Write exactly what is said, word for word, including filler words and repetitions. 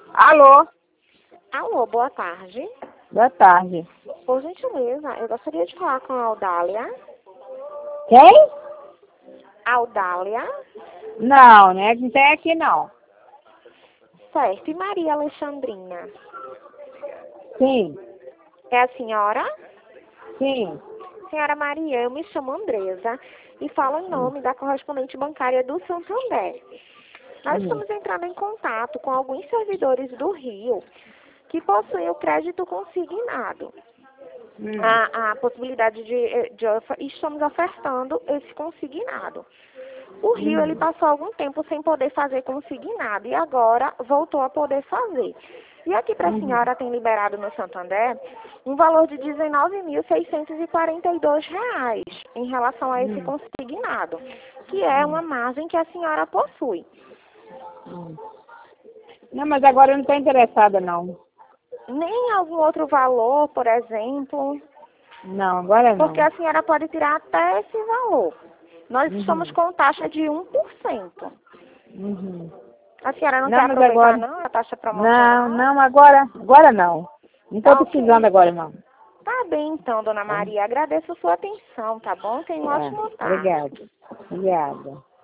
Alô? Alô, boa tarde. Boa tarde. Por gentileza, eu gostaria de falar com a Audália. Quem? Audália? Não, né? Não tem aqui não. Certo. E Maria Alexandrina? Sim, É a senhora? sim. Senhora Maria, eu me chamo Andresa e falo em nome da correspondente bancária do Santander. Nós Hum. estamos entrando em contato com alguns servidores do Rio que possuem o crédito consignado. Hum. A, a possibilidade de, de ofer- estamos ofertando esse consignado. O Rio, ele Hum. passou algum tempo sem poder fazer consignado e agora voltou a poder fazer. E aqui para a Uhum. senhora tem liberado no Santander um valor de dezenove mil seiscentos e quarenta e dois reais em relação a esse Hum. consignado, que é uma margem que a senhora possui. Hum. Não, mas agora eu não estou interessada não. Nem algum outro valor, por exemplo, Não, agora porque não. a senhora pode tirar até esse valor. Nós estamos Uhum. com taxa de um por cento. Uhum. A senhora não Não, quer mas aproveitar, agora... não, a taxa Não, promocional? não, agora, agora não. Não estou Tá precisando ok. agora não. Tá bem, então, dona Tá? Maria. Agradeço a sua atenção, tá bom? Tenha uma É, ótima tarde. obrigada. Obrigada.